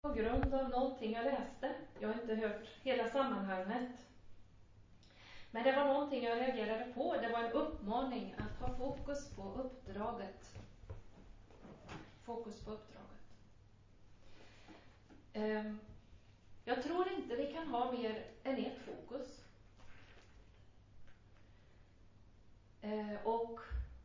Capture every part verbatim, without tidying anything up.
på grund av någonting jag läste. Jag har inte hört hela sammanhanget. Men det var någonting jag reagerade på. Det var en uppmaning att ha fokus på uppdraget. Fokus på uppdraget. Um, jag tror inte vi kan ha mer än ett fokus. Uh, och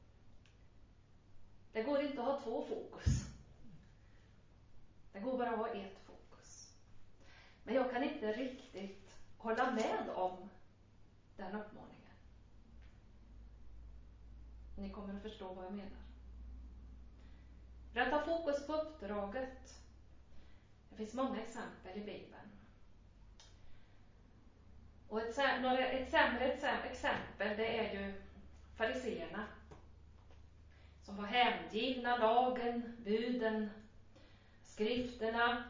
det går inte att ha två fokus. Det går bara att ha ett fokus. Men jag kan inte riktigt hålla med om den uppmaningen. Ni kommer att förstå vad jag menar. För att ha fokus på uppdraget. Det finns många exempel i Bibeln. Och ett, ett sämre exempel det är ju fariseerna. Som var hängivna lagen, buden, skrifterna.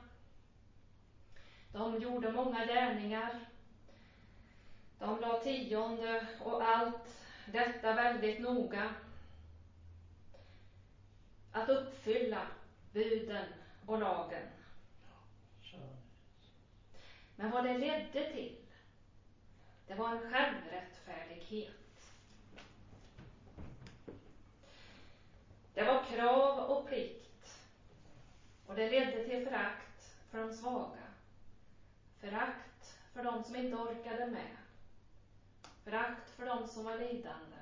De gjorde många gärningar. De la tionde och allt detta väldigt noga. Att uppfylla buden och lagen. Men vad det ledde till, det var en självrättfärdighet. Det var krav och plikt. Och det ledde till förakt för de svaga. Förakt för de som inte orkade med. Förakt för de som var lidande.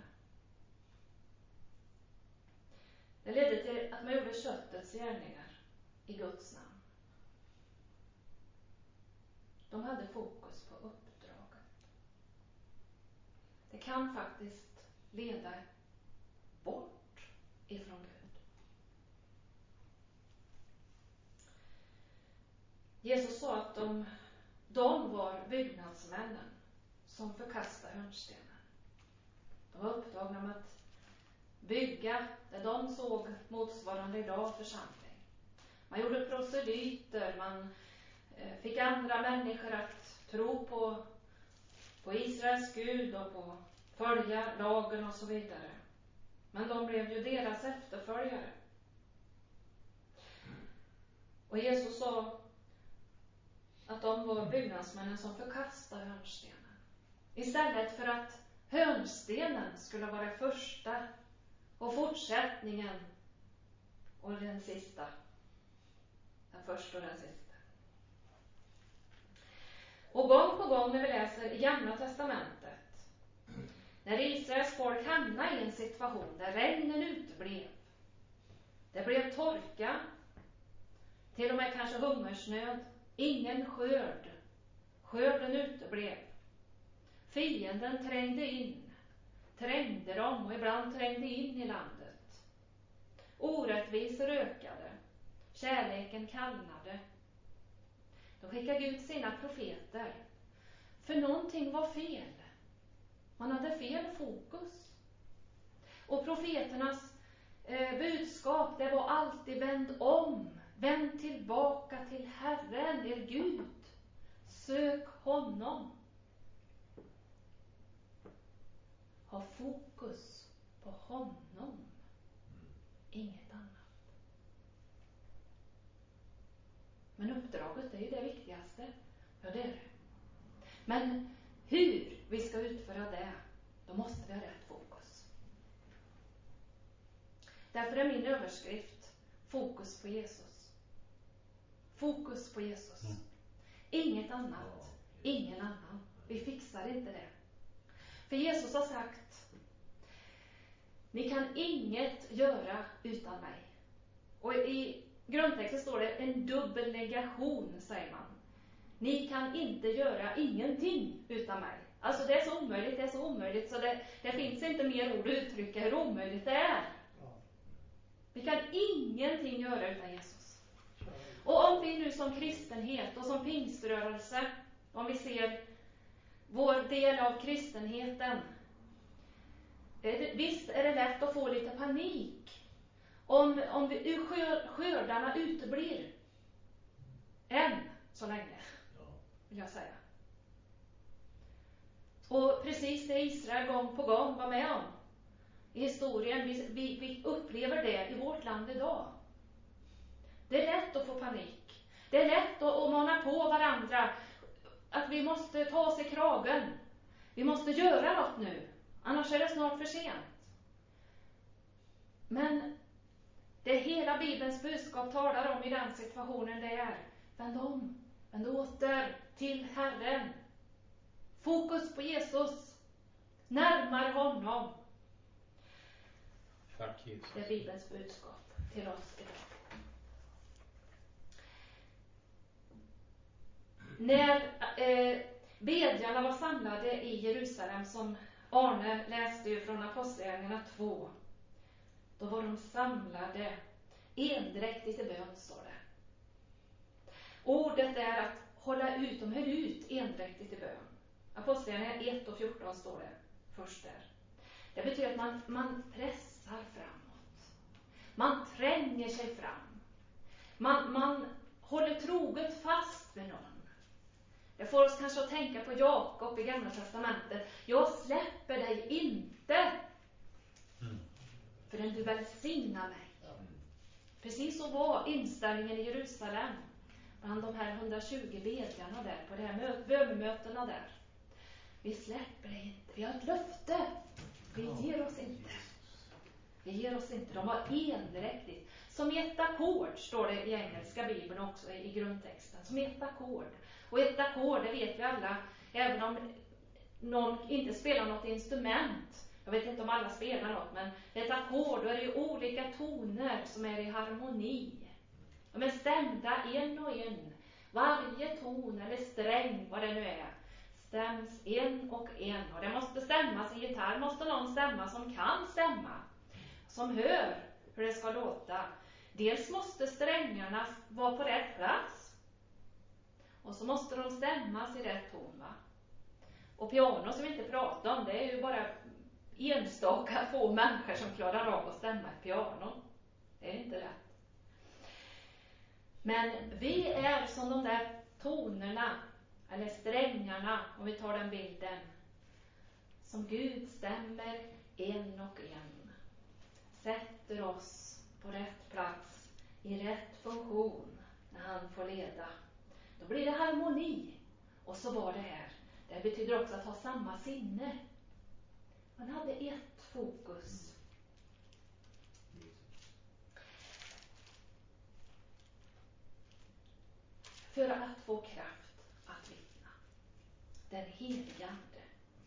Det ledde till att man gjorde köttets gärningar i Guds namn. De hade fokus på uppdraget. Det kan faktiskt leda bort ifrån Gud. Jesus sa att de, de var byggnadsmännen som förkastade hörnstenen. De var upptagna med att bygga det de såg motsvarande idag församling. Man gjorde proselyter, man fick andra människor att tro på, på Israels Gud och på följa lagen och så vidare. Men de blev ju deras efterföljare. Och Jesus sa att de var byggnadsmännen som förkastade hörnstenen. Istället för att hörnstenen skulle vara första och fortsättningen och den sista. Den första och den sista. Och gång på gång när vi läser i Gamla testamentet, när Israels folk hamnade i en situation där regnen uteblev, det blev torka, till och med kanske hungersnöd, ingen skörd, skörden uteblev, fienden trängde in, trängde dem och ibland trängde in i landet, orättvisor ökade, kärleken kallnade. Då skickade Gud sina profeter. För någonting var fel. Man hade fel fokus. Och profeternas eh, budskap, det var alltid vänd om. Vänd tillbaka till Herren, er Gud. Sök honom. Ha fokus på honom. Inget annat. Men uppdraget är ju det viktigaste. Ja, det är det. Men hur vi ska utföra det, då måste vi ha rätt fokus. Därför är min överskrift fokus på Jesus. Fokus på Jesus. Mm. Inget annat. Ingen annan. Vi fixar inte det. För Jesus har sagt: ni kan inget göra utan mig. Och i grundtexten står det en dubbel negation, säger man. Ni kan inte göra ingenting utan mig. Alltså det är så omöjligt, det är så omöjligt så det, det finns inte mer ord att uttrycka hur omöjligt det är. Vi kan ingenting göra utan Jesus. Och om vi nu som kristenhet och som pingströrelse, om vi ser vår del av kristenheten, visst är det lätt att få lite panik om, om vi, skördarna uteblir. Än så länge, vill jag säga. Och precis det Israel gång på gång var med om i historien, vi, vi, vi upplever det i vårt land idag. Det är lätt att få panik. Det är lätt att, att mana på varandra att vi måste ta oss i kragen. Vi måste göra något nu, annars är det snart för sent. Men det hela Bibelns budskap talar om i den situationen, det är: vänd om, vänd åter till Herren. Fokus på Jesus, närmare honom. Tack Jesus. Det är Bibelns budskap till oss idag. När eh, bedjarna var samlade i Jerusalem, som Arne läste ju från Apostlagärningarna två, då var de samlade endräktigt i bön, står det. Ordet är att hålla ut, de höll ut endräktigt i bön. Apostlagärningarna ett och fjorton står det först där. Det betyder att man, man pressar framåt. Man tränger sig fram. Man, man håller troget fast med någon. Det får oss kanske att tänka på Jakob i Gamla testamentet. Jag släpper dig inte förrän du välsignar mig. Precis så var inställningen i Jerusalem bland de här hundratjugo bedjarna där, på de här bönemötena där. Vi släpper dig inte, vi har ett löfte. Vi ger oss inte. Vi ger oss inte. De var endräktigt. Som ett ackord, står det i engelska bibeln också, i grundtexten. Som ett ackord. Och ett ackord, det vet vi alla, även om någon inte spelar något instrument. Jag vet inte om alla spelar något, men ett ackord, då är det ju olika toner som är i harmoni. De är stämda en och en. Varje ton eller sträng, vad det nu är, stäms en och en. Och det måste stämmas i gitarr, måste någon stämma som kan stämma. Som hör hur det ska låta. Dels måste strängarna vara på rätt plats. Och så måste de stämmas i rätt ton, va? Och piano, som vi inte pratar om, det är ju bara enstaka få människor som klarar av att stämma ett piano. Det är inte lätt. Men vi är som de där tonerna, eller strängarna, om vi tar den bilden, som Gud stämmer en och en. Sätter oss på rätt plats, i rätt funktion, när han får leda. Då blir det harmoni. Och så var det här. Det betyder också att ha samma sinne. Man hade ett fokus. För att få kraft att vittna. Den helige Ande.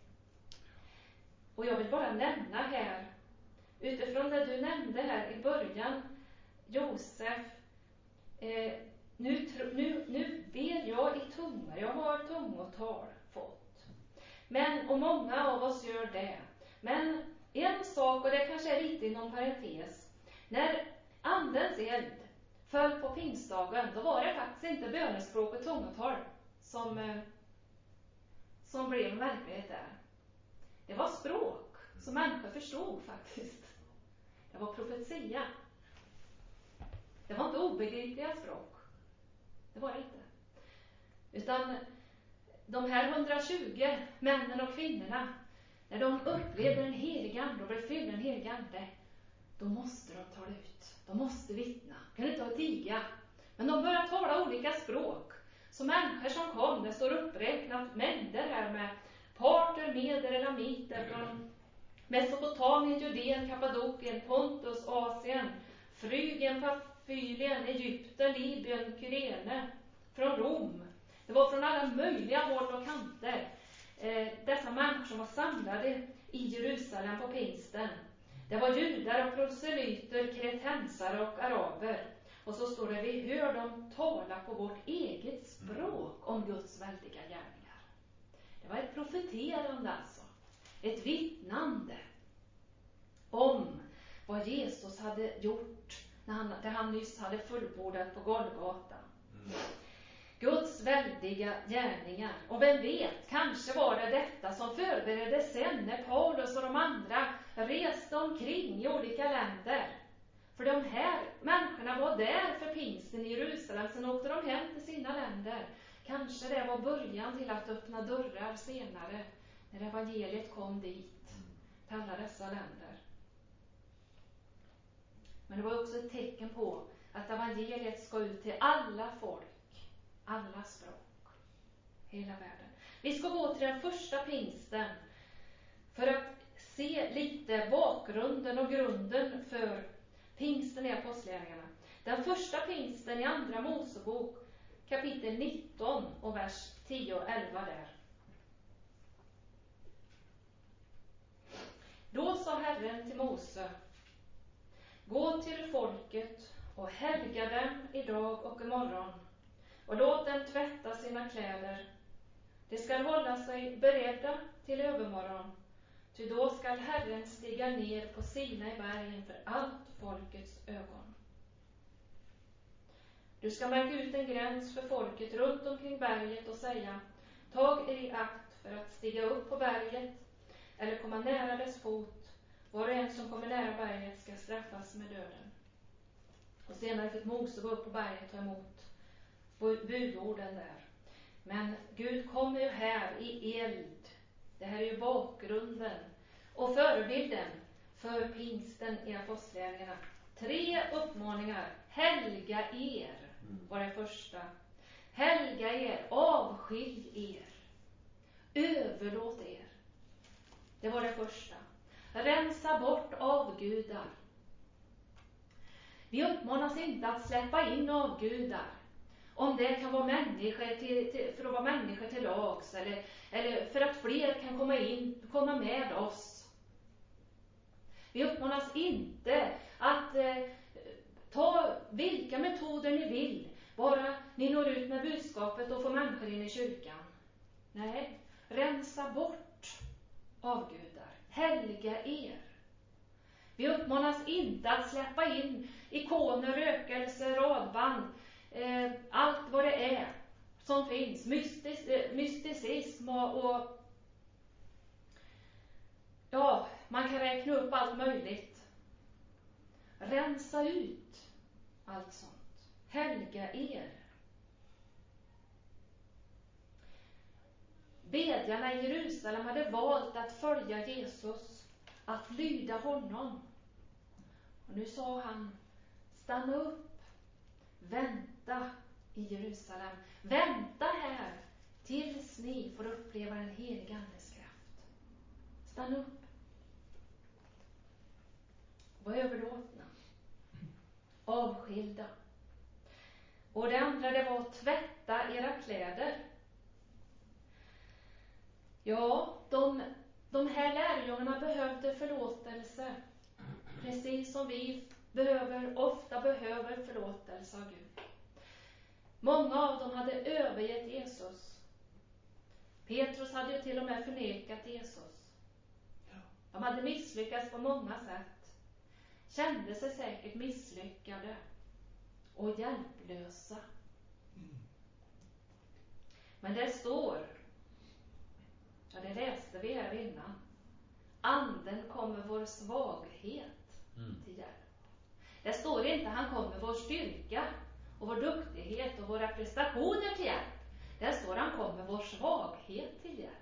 Och jag vill bara nämna här, utifrån det du nämnde här i början, Josef, eh, nu, nu, nu ber jag i tungor. Jag har tungotal fått. Men, och många av oss gör det. Men en sak, och det kanske är lite inom parentes, när andens eld föll på pingstdagen, då var det faktiskt inte bönespråk och tungotal som, eh, som blev verklighet där. Det var språk som människor förstod faktiskt. Det var profetia. Det var inte obegripliga språk. Det var det inte. Utan de här hundratjugo männen och kvinnorna, när de upplevde den heliga Ande och blev fyllda den heliga Ande, då måste de tala ut. De måste vittna. De kunde inte tiga. Men de började tala olika språk. Så människor som kom, det står uppräknat mängder här med parter, meder, elamiter från Mesopotamien, Judeen, Kappadokien, Pontus, Asien, Frygien, Pafylien, Egypten, Libyen, Kyrene, från Rom. Det var från alla möjliga håll och kanter. Eh, dessa människor som var samlade i Jerusalem på pingsten. Det var judar och proselyter, kretensare och araber. Och så står det: vi hör dem tala på vårt eget språk om Guds väldiga gärningar. Det var ett profeterande alltså. Ett vittnande om vad Jesus hade gjort när han, det han nyss hade fullbordat på Golgata. Mm. Guds väldiga gärningar. Och vem vet, kanske var det detta som förberedde sen när Paulus och de andra reste omkring i olika länder. För de här människorna var där för pingsten i Jerusalem, sen åkte de hem till sina länder. Kanske det var början till att öppna dörrar senare, när evangeliet kom dit till alla dessa länder. Men det var också ett tecken på att evangeliet ska ut till alla folk. alla språk, hela världen. Vi ska gå till den första pingsten för att se lite bakgrunden och grunden för pingsten i Apostlagärningarna. Den första pingsten i andra Mosebok, kapitel nitton och vers tio och elva där. Då sa Herren till Mose: gå till folket och helga dem idag och imorgon, och låt dem tvätta sina kläder. De skall hålla sig beredda till övermorgon, ty då skall Herren stiga ner på Sinai berg inför allt folkets ögon. Du ska märka ut en gräns för folket runt omkring berget och säga: tag er i akt för att stiga upp på berget eller komma nära dess fot. Var och en som kommer nära berget ska straffas med döden. Och senare fick Mose gå upp på berget och ta emot budorden där. Men Gud kommer ju här i eld. Det här är ju bakgrunden och förebilden för pingsten i Apostlagärningarna. Tre uppmaningar. Helga er var det första. Helga er, avskilj er, överlåt er. Det var det första. Rensa bort avgudar. Vi uppmanas inte att släppa in avgudar. Om det kan vara människor till, till, för att vara människor till lags, eller, eller för att fler kan komma in, komma med oss. Vi uppmanas inte att eh, ta vilka metoder ni vill, bara ni når ut med budskapet och får människor in i kyrkan. Nej, rensa bort avgudar. Helga er. Vi uppmanas inte att släppa in ikoner, rökelse, radband, eh, allt vad det är som finns, mystis, eh, mysticism och, och ja, man kan räkna upp allt möjligt. Rensa ut allt sånt. Helga er. Bedjarna i Jerusalem hade valt att följa Jesus, att lyda honom. Och nu sa han: stanna upp, vänta i Jerusalem. Vänta här tills ni får uppleva den heliga Andes kraft. Stanna upp. Var överlåtna. Avskilda. Och det andra, det var att tvätta era kläder. Ja, de, de här lärjungarna behövde förlåtelse. Precis som vi behöver, ofta behöver förlåtelse av Gud. Många av dem hade övergett Jesus. Petrus hade ju till och med förnekat Jesus. De hade misslyckats på många sätt. Kände sig säkert misslyckade och hjälplösa. Men det står, ja, det läste vi här innan, anden kommer vår svaghet till hjälp. Det står inte han kommer vår styrka och vår duktighet och våra prestationer till hjälp. Det står han kommer vår svaghet till hjälp.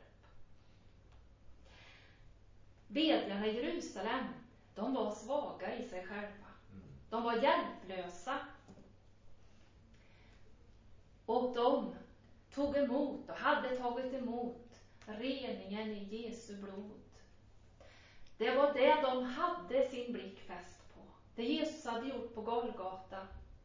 Bedjarna i Jerusalem, de var svaga i sig själva. De var hjälplösa. Och de tog emot och hade tagit emot reningen i Jesu blod. Det var det de hade sin blick fäst på. Det Jesus hade gjort på Golgata.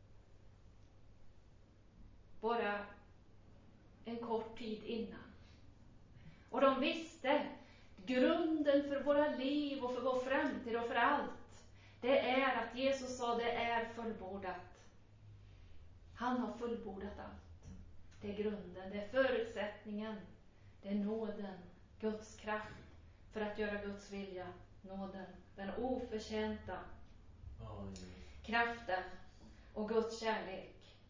Bara en kort tid innan. Och de visste grunden för våra liv och för vår framtid och för allt. Det är att Jesus sa det är fullbordat. Han har fullbordat allt. Det är grunden, det är förutsättningen. Det är nåden, Guds kraft för att göra Guds vilja. Nåden, den oförtjänta oh, yes. kraften och Guds kärlek.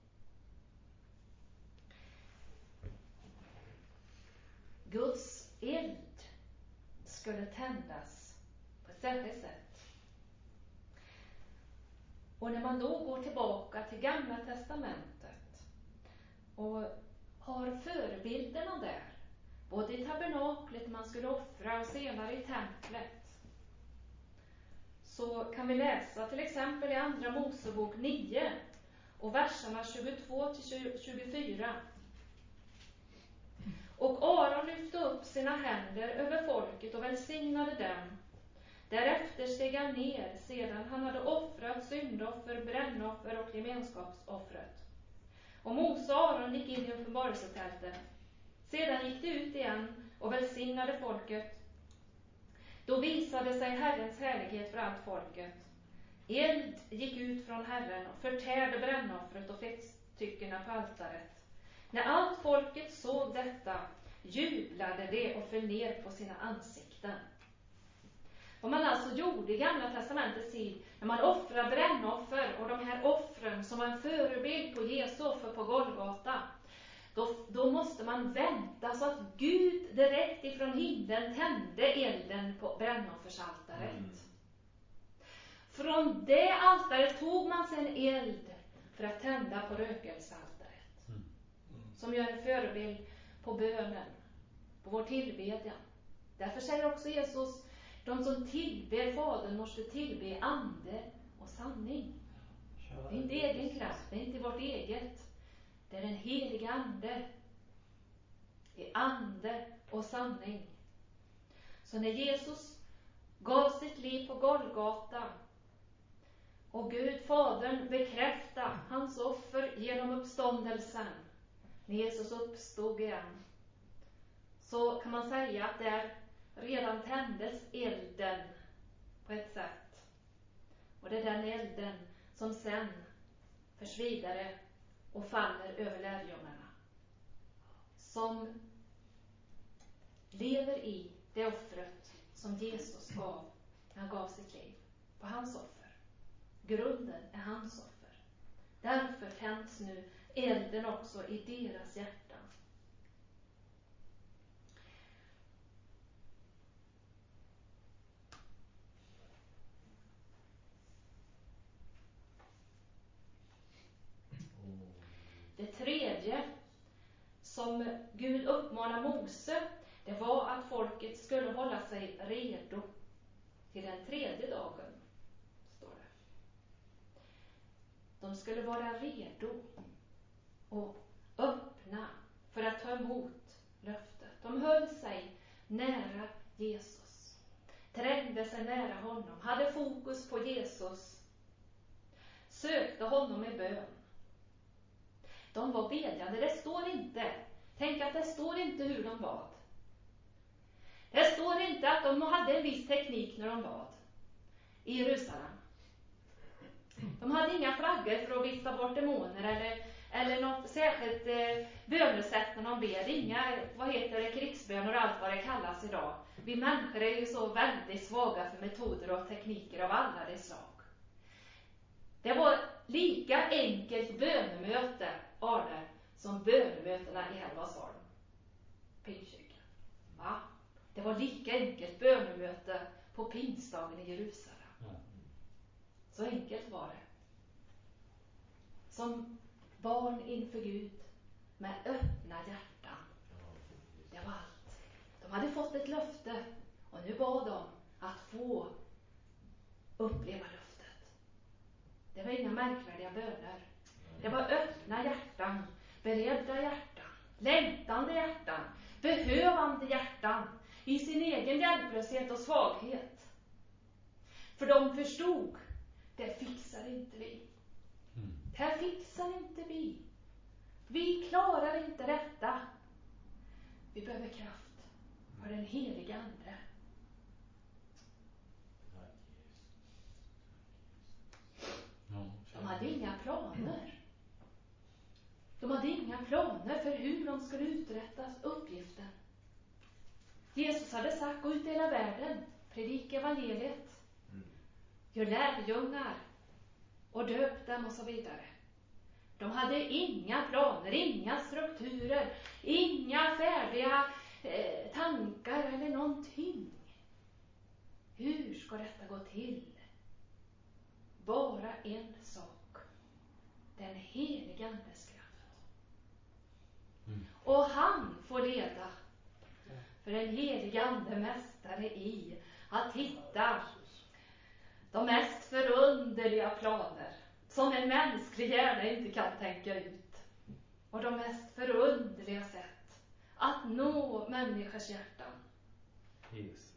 Guds eld skulle tändas på ett särskilt sätt. Och när man då går tillbaka till Gamla testamentet och har förebilderna där, både i tabernaklet man skulle offra och senare i templet, så kan vi läsa till exempel i andra Mosebok nio och verserna tjugotvå till tjugofyra. Och Aron lyfte upp sina händer över folket och välsignade dem. Därefter steg han ner sedan han hade offrat syndoffer, brännoffer och gemenskapsoffret. Och Mose och Aron gick in i uppenbarelsetältet. Sedan gick de ut igen och välsignade folket. Då visade sig Herrens härlighet för allt folket. Eld gick ut från Herren och förtärde brännoffret och fettstyckena på altaret. När allt folket såg detta jublade de och föll ner på sina ansikten. Vad man alltså gjorde i Gamla testamentets tid, när man offrade brännoffer och de här offren som var en förebild på Jesu offer på Golgata, då, då måste man vänta så att Gud direkt ifrån himlen tände elden på brännoffersaltaret. Mm. Från det altaret tog man sedan eld för att tända på rökelsaltaret. Mm. Mm. Som gör en förebild på bönen, på vår tillbedjan. Därför säger också Jesus, de som tillber Fadern måste tillbe ande och sanning. Det är inte egen kraft, det är inte vårt eget. Det är den heliga ande. Det är ande och sanning. Så när Jesus gav sitt liv på Golgata och Gud, Fadern, bekräftade hans offer genom uppståndelsen, när Jesus uppstod igen, så kan man säga att där redan tändes elden på ett sätt. Och det är den elden som sen förs vidare och faller över lärjungarna. Som lever i det offret som Jesus gav när han gav sitt liv på hans offer. Grunden är hans offer. Därför tänds nu elden också i deras hjärtan. Det tredje som Gud uppmanar Mose, det var att folket skulle hålla sig redo till den tredje dagen, står det. De skulle vara redo och öppna för att ta emot löftet. De höll sig nära Jesus, trängde sig nära honom, hade fokus på Jesus, sökte honom i bön. De var bedjande. Det står inte. Tänk att det står inte hur de bad. Det står inte att de hade en viss teknik när de bad i Jerusalem. De hade inga flaggor för att vifta bort demoner eller, eller något särskilt eh, bönesätt när de ber. Inga, vad heter det, krigsböner och allt vad det kallas idag. Vi människor är ju så väldigt svaga för metoder och tekniker av alla de slag. Det var lika enkelt bönemöte, Arne, som bönemötena i Hälvasholm, Pingstkyrkan. Va? Det var lika enkelt bönemöte på pingstdagen i Jerusalem. Så enkelt var det. Som barn inför Gud med öppna hjärtan. Det var allt. De hade fått ett löfte och nu bad de att få uppleva löftet. Det var inga märkvärdiga böner. Det var öppna hjärtan, beredda hjärtan, längtande hjärtan, behövande hjärtan i sin egen hjälplöshet och svaghet. För de förstod, det fixar inte vi. Det här fixar inte vi. Vi klarar inte detta. Vi behöver kraft för den heliga ande. De hade inga planer. De hade inga planer för hur de skulle uträtta uppgiften. Jesus hade sagt, gå ut i hela världen, predika evangeliet, gör lärjungar och döp dem och så vidare. De hade inga planer, inga strukturer, inga färdiga eh, tankar eller någonting. Hur ska detta gå till? Bara en sak. Den heliga andes kraft. Mm. Och han får leda. För den heliga ande mästare i att hitta de mest förunderliga planer som en mänsklig hjärna inte kan tänka ut. Och de mest förunderliga sätt att nå människors hjärtan. Jesus.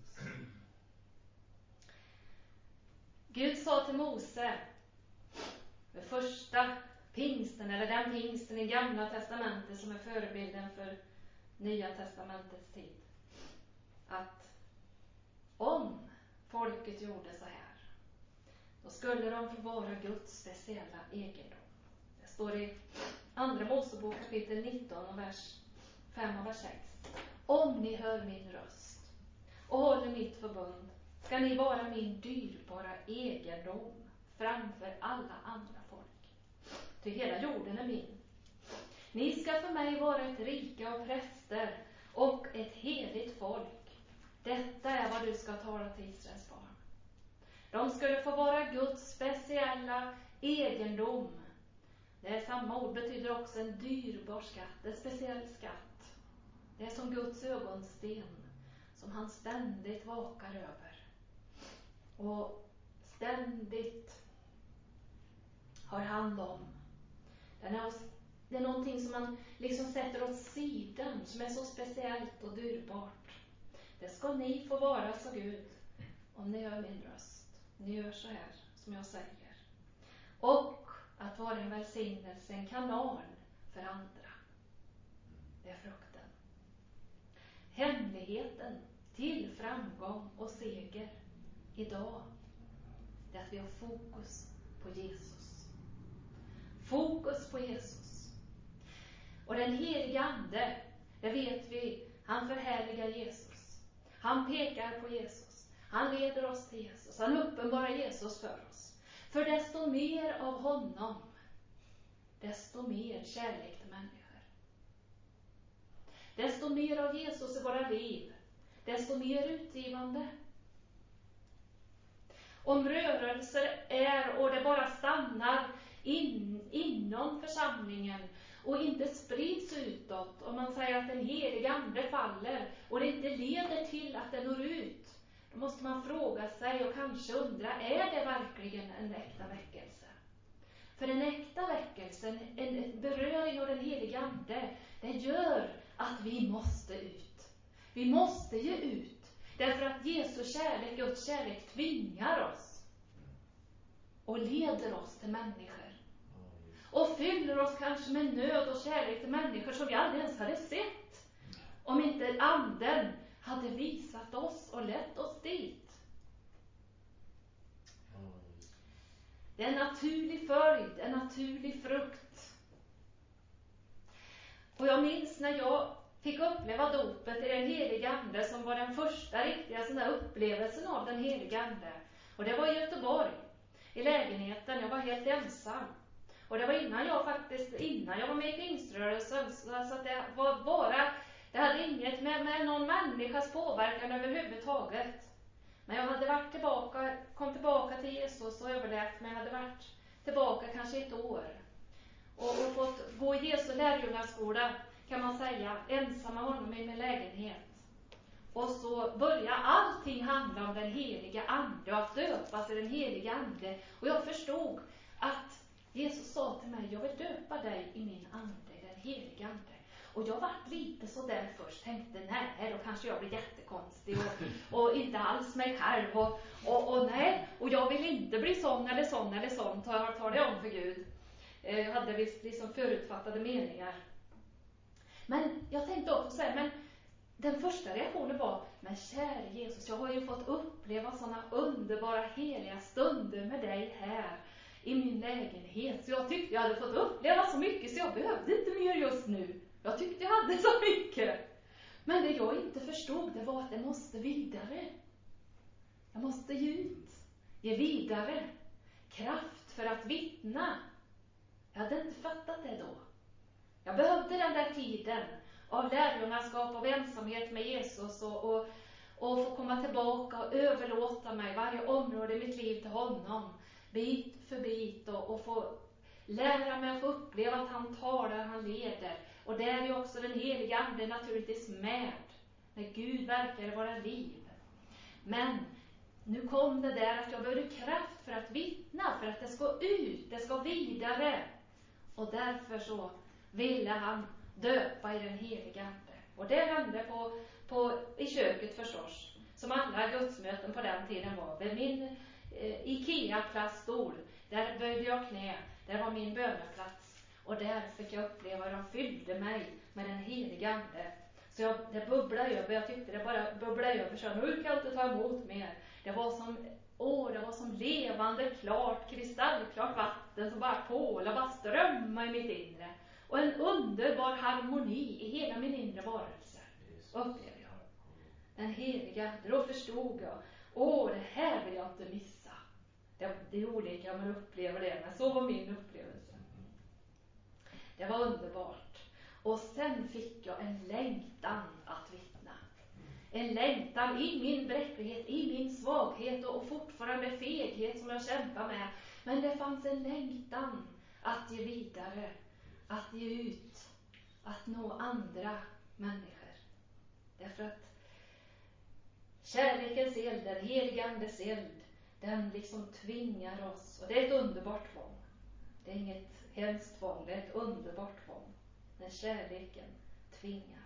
Gud sa till Mose för första pingsten, eller den pingsten i Gamla testamentet som är förebilden för Nya testamentets tid, att om folket gjorde så här, då skulle de få vara Guds speciella egendom. Det står i Andra Mosebok kapitel nitton och vers fem och vers sex. Om ni hör min röst och håller mitt förbund, ska ni vara min dyrbara egendom framför alla andra folk. Ty hela jorden är min. Ni ska för mig vara ett rike av präster och ett heligt folk. Detta är vad du ska tala till Israels barn. De skulle få vara Guds speciella egendom. Det är samma ord, betyder också en dyrbar skatt, en speciell skatt. Det är som Guds ögonsten som han ständigt vakar över. Och ständigt har hand om. Den är, det är någonting som man liksom sätter åt sidan, som är så speciellt och dyrbart. Det ska ni få vara, så Gud, om ni hör min röst. Ni gör så här som jag säger. Och att vara en välsignelse, en kanal för andra. Det är frukten. Hemligheten till framgång och seger idag, det är att vi har fokus på Jesus. Fokus på Jesus. Och den heliga ande, det vet vi, han förhärligar Jesus. Han pekar på Jesus. Han leder oss till Jesus. Han uppenbarar Jesus för oss. För desto mer av honom, desto mer kärlek till människor. Desto mer av Jesus i våra liv, desto mer utgivande. Om rörelser är och det bara stannar in, inom församlingen och inte sprids utåt, om man säger att den heliga ande faller och det inte leder till att det når ut, då måste man fråga sig och kanske undra, är det verkligen en äkta väckelse? För en äkta väckelse, en beröring av den heliga ande, det gör att vi måste ut. Vi måste ju ut. Därför att Jesu kärlek, Guds kärlek, tvingar oss och leder oss till människor. Och fyller oss kanske med nöd och kärlek till människor som vi aldrig ens hade sett, om inte anden hade visat oss och lett oss dit. Det är en naturlig följd, en naturlig frukt. Och jag minns när jag fick uppleva dopet i den heliga ande, som var den första riktiga sån där upplevelsen av den heliga ande. Och det var i Göteborg, i lägenheten. Jag var helt ensam. Och det var innan jag faktiskt, innan jag var med i pingströrelsen. Så att det var bara, det hade inget med, med någon människas påverkan överhuvudtaget. Men jag hade varit tillbaka, kom tillbaka till Jesus och överlevt mig. Jag hade varit tillbaka kanske ett år. Och, och fått gå i Jesu lärjungaskola, kan man säga, ensam med honom i min lägenhet. Och så börjar allting handla om den heliga ande och att döpas i den heliga ande. Och jag förstod att Jesus sa till mig, jag vill döpa dig i min ande, i den heliga ande. Och jag var lite så där först, tänkte nej, då kanske jag blir jättekonstig och, och inte alls mig själv. Och, och, och nej, och jag vill inte bli sån eller sån eller sån, tar, tar det om för Gud. Jag hade visst liksom förutfattade meningar. Men jag tänkte också säga, men den första reaktionen var, men kära Jesus, jag har ju fått uppleva sådana underbara heliga stunder med dig här i min lägenhet. Så jag tyckte jag hade fått uppleva så mycket så jag behövde inte mer just nu. Jag tyckte jag hade så mycket. Men det jag inte förstod, det var att det måste vidare. Jag måste ge ut, ge vidare kraft för att vittna. Jag hade inte fattat det då. Jag behövde den där tiden av lärjungaskap och ensamhet med Jesus och, och, och få komma tillbaka och överlåta mig varje område i mitt liv till honom. Bit för bit och, och få lära mig att få uppleva att han talar, han leder. Och där är ju också den heliga ande naturligtvis med. När Gud verkar i våra liv. Men nu kom det där att jag behövde kraft för att vittna. För att det ska ut, det ska vidare. Och därför så ville han döpa i den heliga ande. Och det hände på, på, i köket förstås. Som alla gudsmöten på den tiden var. Vid min eh, Ikea-plaststol, där böjde jag knä. Där var min böneplats. Och där fick jag uppleva hur de fyllde mig med den heliga ande. Så jag, det bubblade över. Jag tyckte det bara bubblade över. Så nu kan jag inte ta emot mer. Det var som, åh, det var som levande, klart, kristallklart vatten som bara pålade, bara strömma i mitt inre. Och en underbar harmoni i hela min inre varelse. Upplevde jag. Den heliga, då förstod jag. Åh, det här vill jag inte missa. Det, det är olika om man upplever det, men så var min upplevelse. Det var underbart. Och sen fick jag en längtan att vittna. En längtan i min bräcklighet, i min svaghet och, och fortfarande feghet som jag kämpar med. Men det fanns en längtan att ge vidare, att ge ut, att nå andra människor. Därför att kärlekens eld, den heliga andes eld, den liksom tvingar oss. Och det är ett underbart tvång. Det är inget hemskt tvång, det är ett underbart tvång. När kärleken tvingar.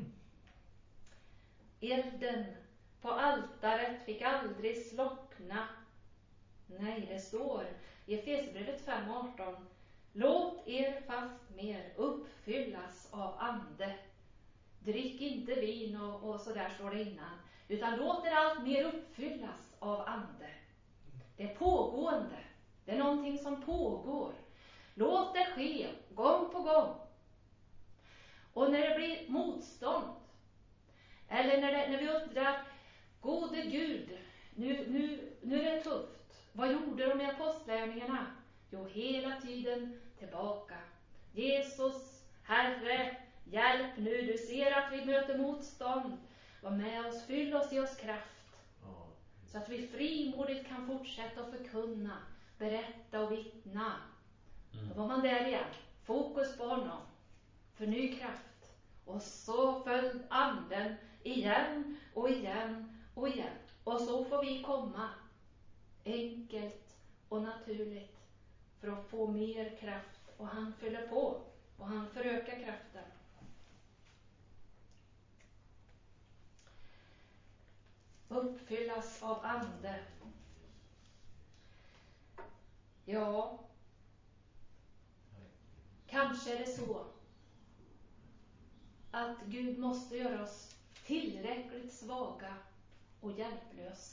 Elden på altaret fick aldrig slockna. Nej, det står i Efesierbrevet fem arton. Låt er fast mer uppfyllas av ande. Drick inte vin och, och så där står det innan. Utan låt er allt mer uppfyllas av ande. Det är pågående. Det är någonting som pågår. Låt det ske gång på gång. Och när det blir motstånd. Eller när, det, när vi undrar, gode Gud, nu, nu, nu är det tufft. Vad gjorde de med apostlärningarna? Jo, hela tiden tillbaka. Jesus, Herre, hjälp nu. Du ser att vi möter motstånd. Var med oss, fyll oss, ge oss kraft. Så att vi frimodigt kan fortsätta att förkunna, berätta och vittna. Då var man där igen. Fokus på honom. För ny kraft. Och så föll anden igen och igen och igen. Och så får vi komma enkelt och naturligt för att få mer kraft. Och han fyller på och han förökar kraften. Uppfyllas av ande. Ja, kanske är det så att Gud måste göra oss tillräckligt svaga och hjälplösa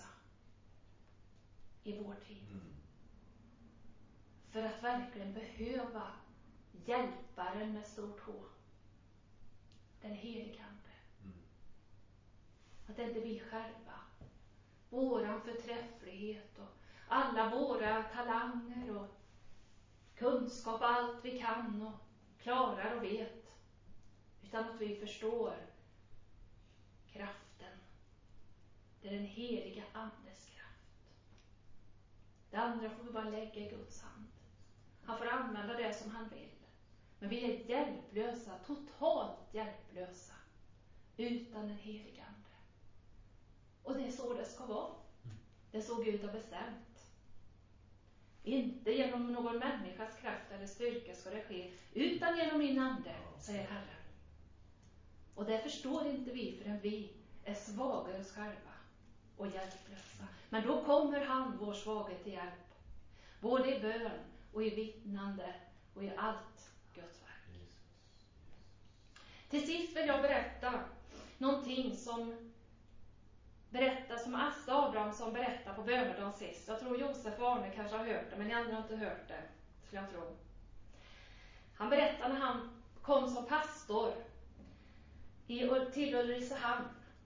i vår tid. Mm. För att verkligen behöva hjälparen med stort H. Den helige ande. Mm. Att det inte vi själva, våran förträfflighet och alla våra talanger och kunskap, allt vi kan och klarar och vet. Utan att vi förstår kraften. Det är den heliga andes kraft. Det andra får vi bara lägga i Guds hand. Han får använda det som han vill. Men vi är hjälplösa, totalt hjälplösa. Utan den heliga ande. Och det är så det ska vara. Det är så Gud har bestämt. Inte genom någon människas kraft eller styrka ska det ske. Utan genom min ande, säger Herren. Och det förstår inte vi förrän vi är svaga och själva och hjälplösa. Men då kommer han, vår svaghet, till hjälp. Både i bön och i vittnande och i allt Guds verk. Till sist vill jag berätta någonting som berättar, som Asta Abrahamsson berättar på bönedagen sist. Jag tror Josef och Arne kanske har hört det, men ni andra har inte hört det. Så jag tror. Han berättar när han kom som pastor i, till Ulricehamn.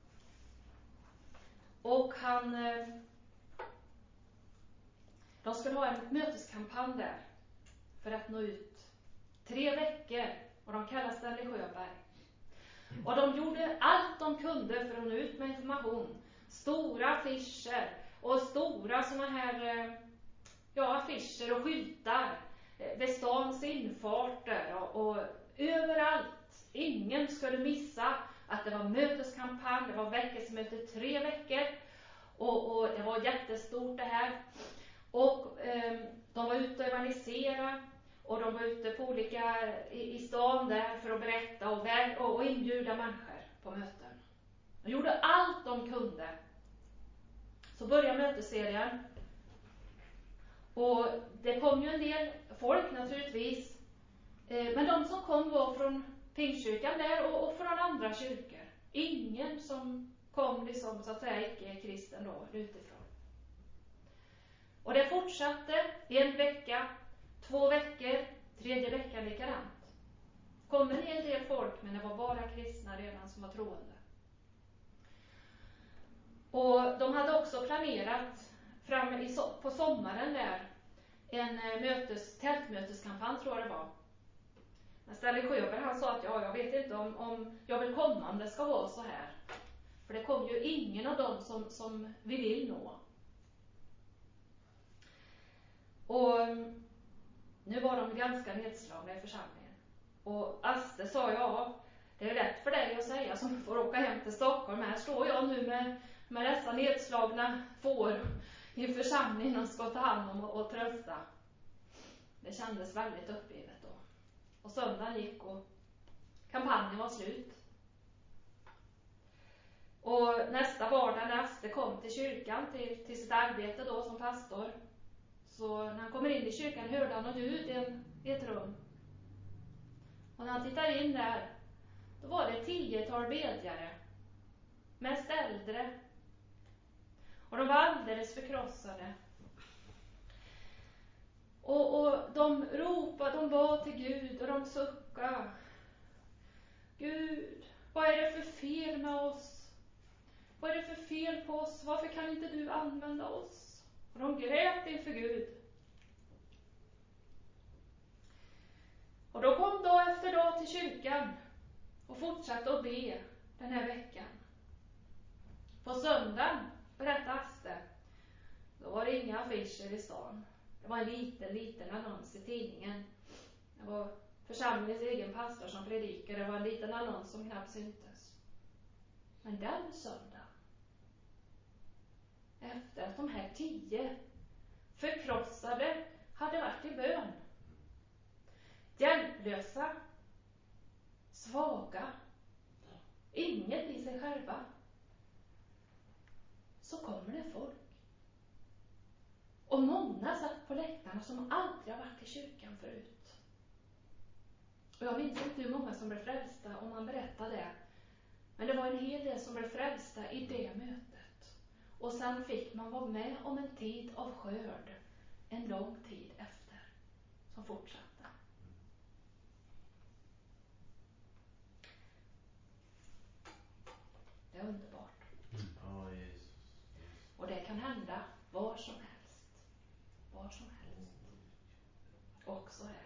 Och han de skulle ha en möteskampanj där för att nå ut. Tre veckor, och de kallas Stanley Sjöberg. Och de gjorde allt de kunde för att nå ut med information. Stora affischer och stora såna här ja, affischer och skyltar vid stans infarter och, och överallt. Ingen skulle missa att det var möteskampanj, det var väckelsemöte tre veckor och, och det var jättestort det här. Och eh, de var ute och evangelisera och de var ute på olika i, i stan där för att berätta och, och, och inbjuda människor. på möten. De gjorde allt de kunde. Så började mötesserien. Och det kom ju en del folk naturligtvis. Men de som kom var från Pingstkyrkan där och, och från andra kyrkor. Ingen som kom liksom, så att säga, icke-kristen då, utifrån. Och det fortsatte en vecka, två veckor, tredje veckan likadant. Kom en hel del folk, men det var bara kristna redan som var troende. Och de hade också planerat fram i, på sommaren där en mötes, tältmöteskampanj tror jag det var. Men Stanley Sjöberg han sa att ja, jag vet inte om, om jag vill komma om det ska vara så här. För det kom ju ingen av dem som, som vi vill nå. Och nu var de ganska nedslagna i församlingen. Och Aste sa ja, det är rätt för dig att säga som får åka hem till Stockholm. Här står jag nu med, med dessa nedslagna får i församlingen och ska ta hand om och, och trösta. Det kändes väldigt uppgivet då. Och söndagen gick och kampanjen var slut. Och nästa vardag när Aste kom till kyrkan, till, till sitt arbete då som pastor. Så när han kommer in i kyrkan hörde han något ljud i, i ett rum. Och när han tittar in där, då var det ett tiotal bedjare. Mest äldre. Och de var alldeles förkrossade. Och, och de ropade, de bad till Gud och de suckade. Gud, vad är det för fel med oss? Vad är det för fel på oss? Varför kan inte du använda oss? Och de grät inför Gud. Och då kom dag efter dag till kyrkan och fortsatte att be den här veckan. På söndagen, berättade Aste, då var det inga affischer i stan. Det var en liten, liten annons i tidningen. Det var församlingens egen pastor som predikade. Det var en liten annons som knappt syntes. Men den söndagen, efter att de här tio förkrossade hade varit i bön, hjälplösa, svaga, inget i sig själva, så kommer det folk. Och många satt på läktarna som aldrig har varit i kyrkan förut. Och jag minns inte hur många som blev frälsta om man berättade det. Men det var en hel del som blev frälsta i det mötet. Och sen fick man vara med om en tid av skörd. En lång tid efter. Som fortsatte. Det är underbart. Ja, Jesus. Och det kan hända var som helst. Var som helst. Också här.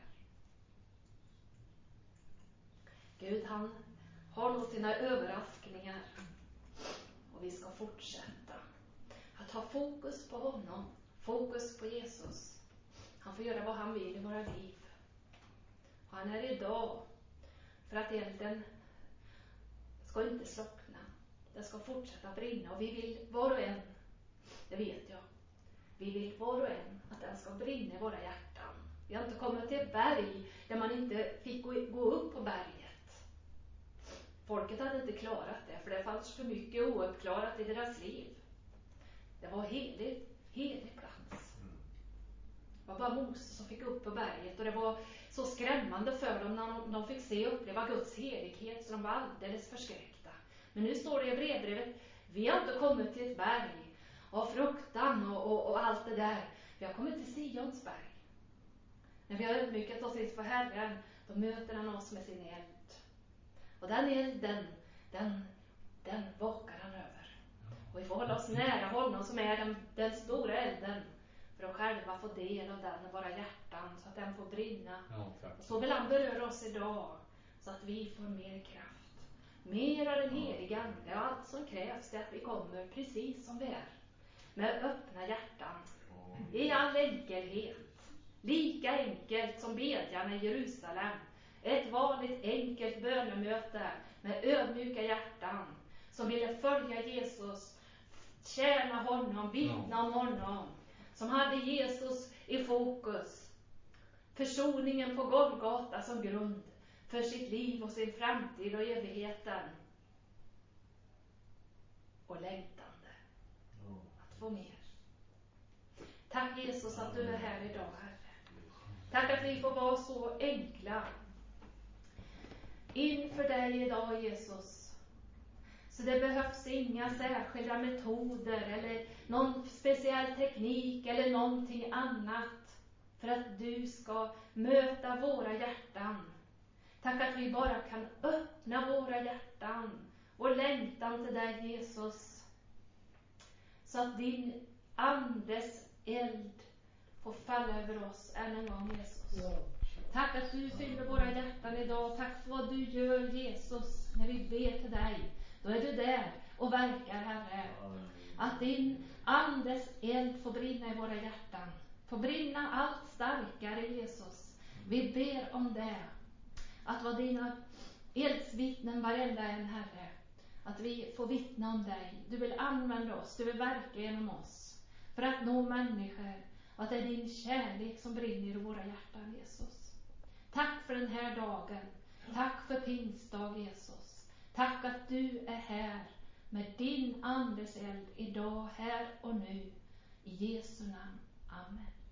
Gud, han har nog sina överraskningar. Och vi ska fortsätta att ha fokus på honom. Fokus på Jesus. Han får göra vad han vill i våra liv. Och han är idag för att elden ska inte slockna. Den ska fortsätta brinna. Och vi vill var och en, det vet jag, vi vill var och en att den ska brinna i våra hjärtan. Vi har inte kommit till ett berg där man inte fick gå, gå upp på berget. Folket hade inte klarat det, för det fanns för mycket ouppklarat i deras liv. Det var helig, helig plats. Det var bara Moses som fick upp på berget, och det var så skrämmande för dem när de, de fick se och uppleva Guds helighet, så de var alldeles förskräckta. Men nu står det i brevbrevet, vi har inte kommit till ett berg av fruktan och, och, och allt det där. Vi har kommit till Sions berg. När vi har ödmjukat oss inför Herren, då möter han oss med sin eld. Och den elden, den, den vakar han över. Och vi får hålla oss nära honom som är den, den stora elden. För att själva få del av den i våra hjärtan, så att den får brinna. Ja, och så vill han beröra oss idag, så att vi får mer kraft. Mer av den heliga ande. Och allt som krävs är att vi kommer precis som vi är. Med öppna hjärtan. I all enkelhet. Lika enkelt som bedjarna i Jerusalem. Ett vanligt enkelt bönemöte med ödmjuka hjärtan. Som ville följa Jesus. Tjäna honom, vittna om honom. Som hade Jesus i fokus. Försoningen på Golgata som grund för sitt liv och sin framtid och evigheten. och längtande att få mer. Tack Jesus att du är här idag, Herre. Tack att vi får vara så enkla inför dig idag, Jesus. Så det behövs inga särskilda metoder eller någon speciell teknik eller någonting annat för att du ska möta våra hjärtan. Tack att vi bara kan öppna våra hjärtan och längtan till dig, Jesus. Så att din andes eld får falla över oss än en gång, Jesus. Tack att du fyller våra hjärtan idag. Tack för vad du gör, Jesus, när vi ber till dig. Då är du där och verkar, Herre. Att din andes eld får brinna i våra hjärtan. Får brinna allt starkare, Jesus. Vi ber om det. Att vara dina eldsvittnen varenda en, Herre. Att vi får vittna om dig. Du vill använda oss. Du vill verka genom oss. För att nå människor. Och att det är din kärlek som brinner i våra hjärtan, Jesus. Tack för den här dagen. Tack för pingstdag, Jesus. Tack att du är här med din andes eld idag, här och nu. I Jesu namn. Amen.